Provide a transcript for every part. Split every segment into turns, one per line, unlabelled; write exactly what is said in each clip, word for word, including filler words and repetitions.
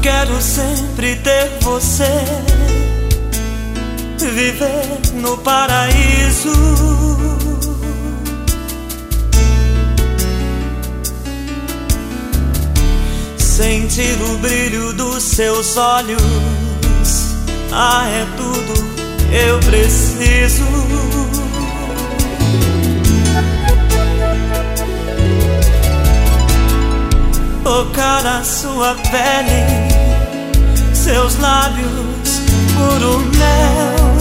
Quero sempre ter você, viver no paraíso. Sentir o brilho dos seus olhos. Ah, é tudo que eu preciso. Tocar a sua pele, seus lábios puro mel.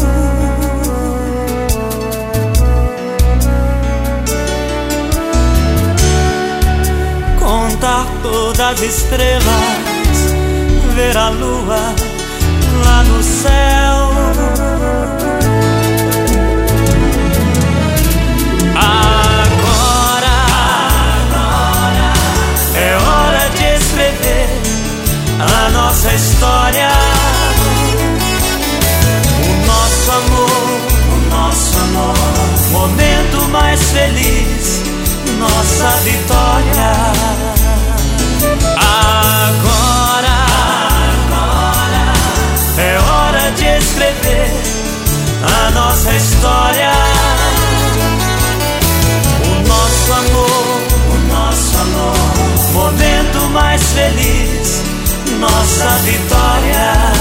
Contar todas as estrelas, ver a lua lá no céu. Agora, agora é hora de escrever a nossa história. O nosso amor, o nosso amor, momento mais feliz, nossa vitória. Agora, agora é hora de escrever a nossa história. O nosso amor, o nosso amor, momento mais feliz, nossa vitória.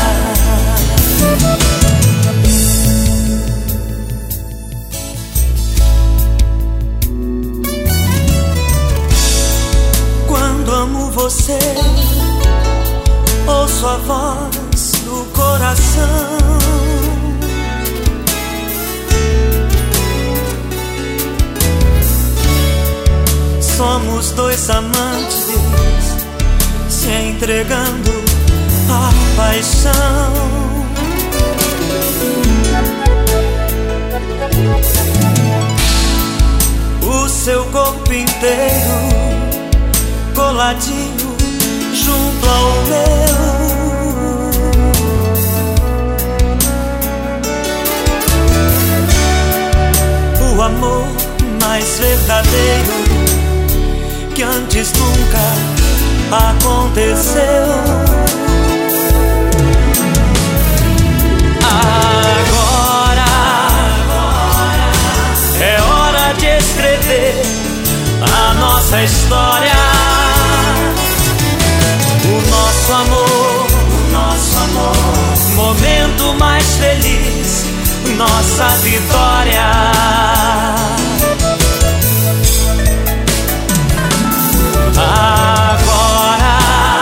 Quando amo você, ouço a voz do coração. Somos dois amantes se entregando à paixão. O seu corpo inteiro coladinho junto ao meu. O amor mais verdadeiro que antes nunca aconteceu. Agora, agora é hora de escrever a nossa história. O nosso amor, o nosso amor, momento mais feliz, nossa vitória. Agora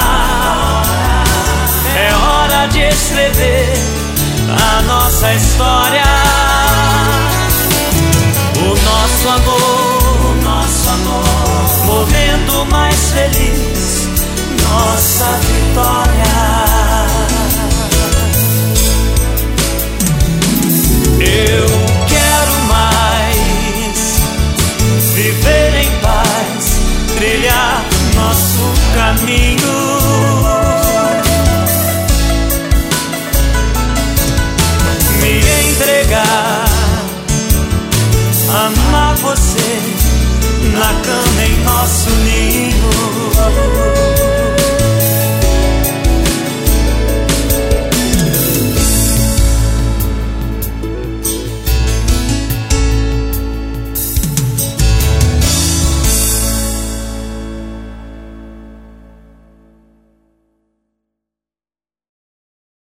é hora de escrever a nossa história. O nosso amor, o nosso amor, momento mais feliz, nossa vitória. Eu quero mais viver em paz, trilhar nosso caminho.